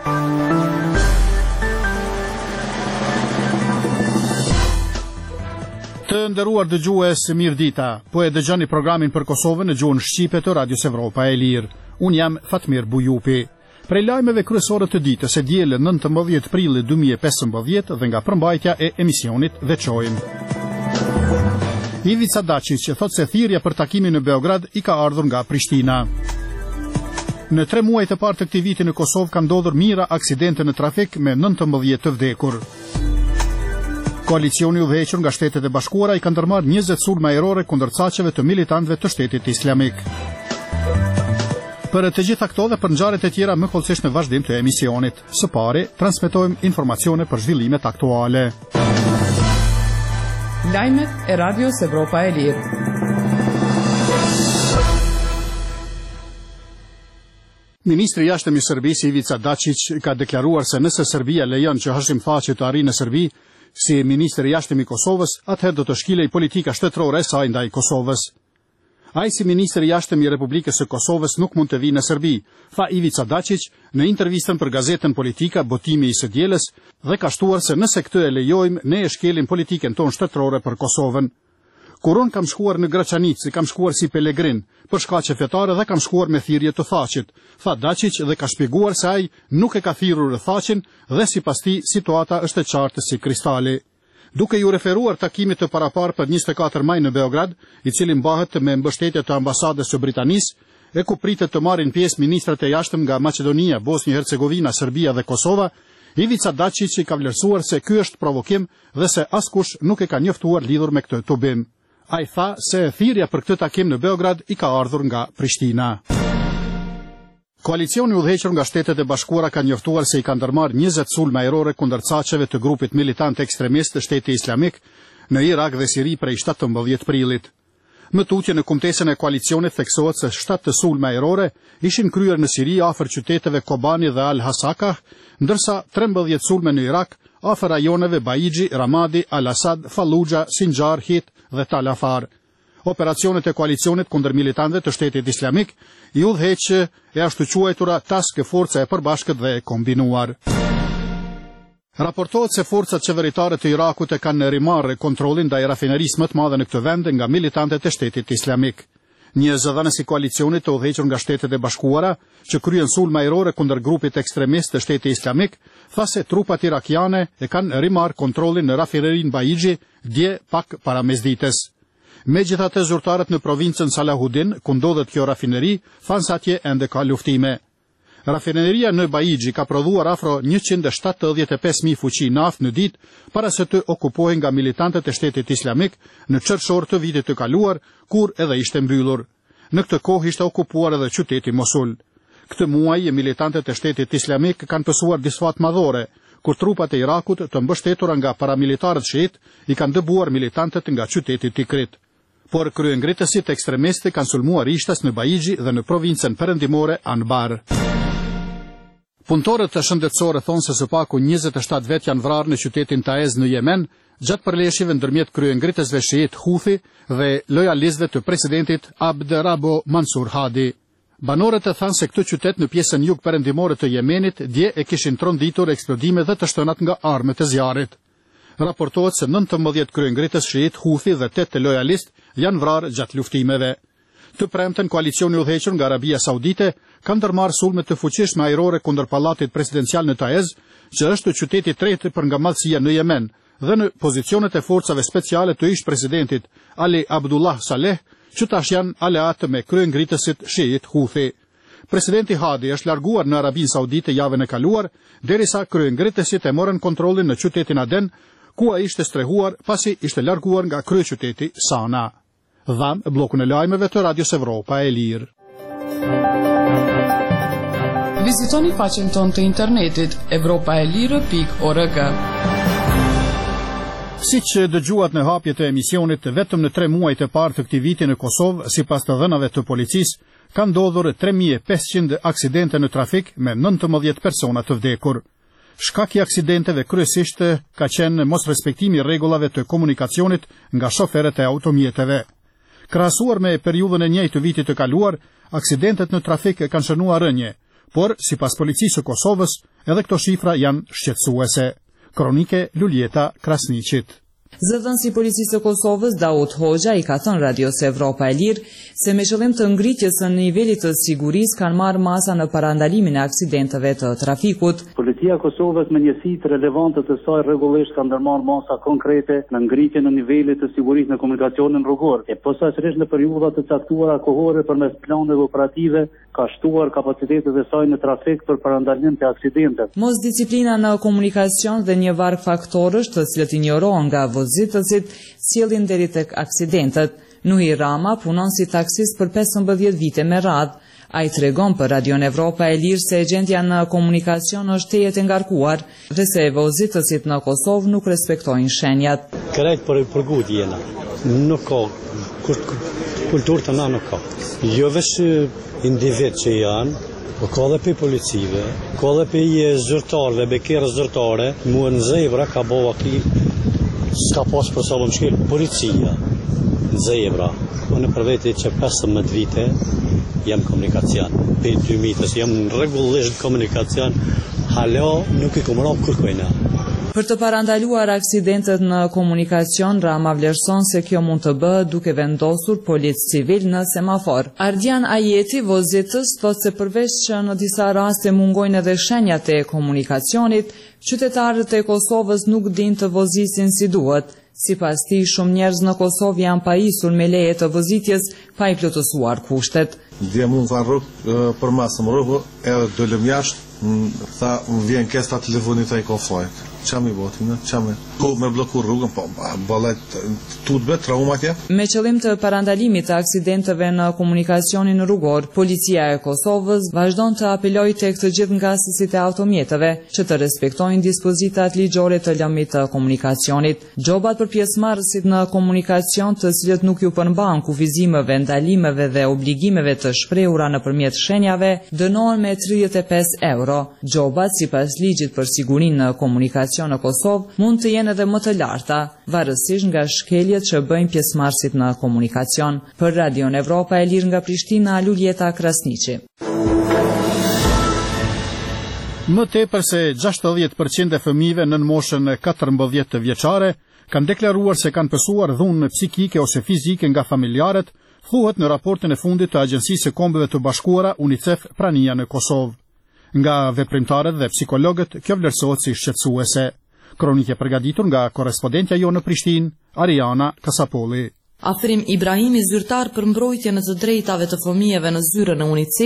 Të nderuar dëgjues, mirëdita. Po e dëgjoni programin për Kosovën në gjuhën shqipe të Radios Evropa e Lirë. Unë jam Fatmir Bujupi. Prej lajmeve kryesore të ditës e diel 19 prilli 2015 dhe nga përmbajtja e emisionit veçojmë. Ivica Dačić thot se thirrja për takimin në Beograd i ka ardhur nga Prishtina. Në 3 muaj të parë të këtij viti në Kosovë kanë ndodhur mijëra aksidente në trafik me 19 të vdekur. Koalicioni i udhëhequr nga Shtetet e Bashkuara i ka ndërmarrë 20 sulme ajrore kundër caqeve të militantëve të Shtetit Islamik. Për të gjitha këto dhe për ngjarjet e tjera më kollësisht në vazhdim të emisionit. Së pari, transmetojmë informacione për zhvillimet aktuale. Lajmet e Radios Evropa e Lirë. Ministri i jashtëm i Serbisë Ivica Dačić ka deklaruar se nëse Serbia lejon që Hashim Thaçi të arrijë në Serbi si ministri i jashtëm i Kosovës, atëherë do të shkilej politika shtetërore e saj ndaj Kosovës. Ai si ministri i jashtëm i Republikës së Kosovës nuk mund të vijë në Serbi, tha Ivica Dačić në intervistën për gazetën Politika botimi i së dielës dhe ka shtuar se nëse këtë e lejojmë, ne e shkelim politikën tonë shtetërore për Kosovën. Kur unë kam shkuar në Graçanic, kam shkuar si pelegrin, për shkaqe fetare dhe kam shkuar me thirrje të Thaçit, tha Dačić dhe ka shpjeguar se ai nuk e ka thirrur Thaçin dhe sipas tij situata është e qartë si kristali. Duke ju referuar takimit të paraparë për 24 maj në Beograd, i cili mbahet me mbështetje të ambasadës së Britanisë, e ku pritet të marrin pjesë ministrat e jashtëm nga Maqedonia, Bosnjë-Hercegovina, Serbia dhe Kosova, Ivica Dačić i ka vlerësuar se ky është provokim dhe se askush nuk e ka njoftuar lidhur me këtë tubim. Ai tha se thirrja për këtë takim në Beograd i ka ardhur nga Prishtina. Koalicioni i udhëhequr nga Shtetet e Bashkuara ka njoftuar se i ka ndërmarrë 20 sulme ajrore kundër caqeve të grupit militant ekstremist të Shtetit Islamik në Irak dhe Siri prej 17 prillit. Më tutje në kumtesën e koalicionit theksohet se 7 sulme ajrore ishin kryer në Siri afër qyteteve Kobani dhe Al-Hasakah, ndërsa 13 sulme në Irak afër rajoneve Baixhi, Ramadi, Al-Asad, Fallujah, Sinjar, Hit dhe Tal Afar. Operacionet e koalicionit kundër militantëve të Shtetit Islamik i udhëheq e ashtu quajtura Task Forca e përbashkët dhe e kombinuar. Raportohet se forcat qeveritare të Irakut e kanë rimarrë kontrollin ndaj rafinerisë më të madhe në këtë vend nga militantët e Shtetit Islamik. Një zëdhënës i koalicionit të udhëhequr nga Shtetet e Bashkuara, që kryen sulme ajrore kundër grupit ekstremist të Shtetit Islamik, tha se trupat irakiane e kanë rimarrë kontrollin në rafinerinë Baixhi dje pak para mesdites. Megjithatë, zyrtarët në provincën Salahudin, ku ndodhet kjo rafineri, thanë se atje ende ka luftime. Rafineria në Baixhi ka prodhuar afro 175.000 fuqi naftë në ditë para se të okupohen nga militantët e Shtetit Islamik në qershor të vitit të kaluar, kur edhe ishte mbyllur. Në këtë kohë ishte okupuar edhe qyteti Mosul. Këtë muaj militantët e Shtetit Islamik kanë pësuar disfat madhore, kur trupat e Irakut të mbështetura nga paramilitarët shiit i kanë dëbuar militantët nga qyteti Tikrit. Por kryengritësit ekstremistë kanë sulmuar ishtas në Baixhi dhe në provincën perëndimore Anbar. Punëtorët të shëndetësore thonë se së paku 27 vet janë vrarë në qytetin Taez në Yemen, gjatë përleshjeve ndërmjet kryengritësve shiit Houthi dhe lojalistëve të presidentit Abd Rabo Mansur Hadi. Banorët e thanë se këtë qytet në pjesën jug perëndimore të Yemenit dje e kishin tronditur eksplodime dhe të shtënat nga armët e zjarrit. Raportohet se 19 kryengritës shiit Houthi dhe 8 lojalistë janë vrarë gjatë luftimeve. Të premten, koalicioni i udhëhequr nga Arabia Saudite ka ndërmarrë sulme të fuqishme ajrore kundër pallatit presidencial në Taez, që është qyteti i tretë për nga madhësia në Yemen, dhe në pozicionet e forcave speciale të ish presidentit Ali Abdullah Saleh, që tash janë aleatë me kryengritësit shiit Houthi. Presidenti Hadi është larguar në Arabinë Saudite javën e kaluar, derisa kryengritësit e morën kontrollin në qytetin Aden, ku ai ishte strehuar pasi ishte larguar nga kryeqyteti Sana. Dham bllokun e lajmeve të Radios Evropa e Lirë. Vizitoni faqen tonë të internetit evropaelire.org. Siç dëgjuat në hapjet e emisionit, vetëm në 3 muajt e parë të këtij viti në Kosovë, sipas të dhënave të policisë, kanë ndodhur 3500 aksidente në trafik me 19 persona të vdekur. Shkaki i aksidenteve kryesisht ka qenë mos respektimi i rregullave të komunikacionit nga shoferët e automjeteve. Krahasuar me periudhën e njëjtë të vitit të kaluar, aksidentet në trafik kanë shënuar rënje, por sipas policisë së Kosovës, edhe këto shifra janë shqetësuese. Kronike Luljeta Krasniqit. Zëdhënësi i Policisë së Kosovës, Daud Hoxha, i ka thënë Radios Evropa e Lirë se me qëllim të ngritjes së nivelit të sigurisë kanë marrë masa në parandalimin e aksidenteve të trafikut. Policia e Kosovës me njësitë relevante të saj rregullisht ka ndërmarrë masa konkrete në ngritjen e nivelit të sigurisë në komunikacionin rrugor. E posaçërisht në periudha të caktuara kohore përmes planeve operative ka shtuar kapacitetet e saj në trafik për parandalim të aksidenteve. Mosdisiplina në komunikacion dhe një varg faktorësh të cilët injorohen nga vozitësit sjellin deri tek aksidentet. Nuhi Rama punon si taksist për 15 vite me radhë. Ai tregon për Radion Evropa e Lirë se gjendja në komunikacion është tejet e ngarkuar dhe se vozitësit në Kosovë nuk respektojnë shenjat. Krejt për gut jena. Nuk ka kulturë të na nuk ka. Jo veç individ që janë, po ka dhe për policive, ka dhe për zyrtarve, bekerë zyrtare, mua në zebra ka bova ki, s'ka pas për sa më shkil, policia, në zebra, unë për veti që 15 vite, jam komunikacion, për 2 mitës, jam në regullisht komunikacion, hala nuk i kumëram kërkojna. Për të parandaluar aksidentet në komunikacion, Rama vlerëson se kjo mund të bëhet duke vendosur policë civil në semafor. Ardian Ajeti, vozitës, thotë se përveç që në disa raste mungojnë edhe shenjat e komunikacionit, qytetarët e Kosovës nuk din të vozisin si duhet. Sipas tij, shumë njerëz në Kosovë janë pajisur me leje të vozitjes pa i plotësuar kushtet. Dhe mund të rrugë për masëm rrugë, edhe dolëm jashtë, tha më vjen kesta telefonit ai kofojt. Çam i botin, çam ko me blloku rrugën, po ballet tutbe traumatje. Me qëllim të parandalimit të aksidenteve në komunikacionin rrugor, policia e Kosovës vazhdon të apelojë tek të gjithë ngasësit e automjeteve që të respektojnë dispozitat ligjore të lëmit të komunikacionit. Gjobat për pjesëmarrësit në komunikacion, të cilët nuk ju përmban kufizimeve, ndalimeve dhe obligimeve të shprehura nëpërmjet shenjave, dënohen me 35 euro. Gjobat, sipas ligjit për sigurinë në komunikacion në Kosovë, mund të jenë edhe më të larta, varësisht nga shkeljet që bëjnë pjesëmarrësit në komunikacion. Për Radion Evropa e Lirë nga Prishtina, Luljeta Krasniqi. Më tepër se 60% e fëmijëve nën moshën 14 vjeçare kanë deklaruar se kanë pësuar dhunë psikike ose fizike nga familjarët, thuhet në raportin e fundit të Agjencisë së Kombeve të Bashkuara UNICEF Prania në Kosovë. Nga veprimtarët dhe psikologët, kjo vlerësohet si shqetësuese. Kronike përgatitur nga korrespondentja jo në Prishtinë, Ariana Kasapolli. Afrim Ibrahimi, zyrtar për mbrojtjen e të drejtave të fëmijëve në zyrën e UNICEF,